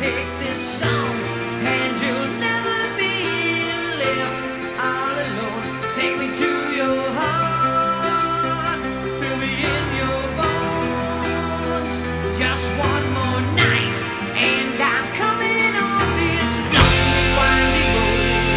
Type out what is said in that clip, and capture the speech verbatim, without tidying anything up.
take this song, and you'll never be left all alone. Take me to your heart, fill me in your bones. Just one more night.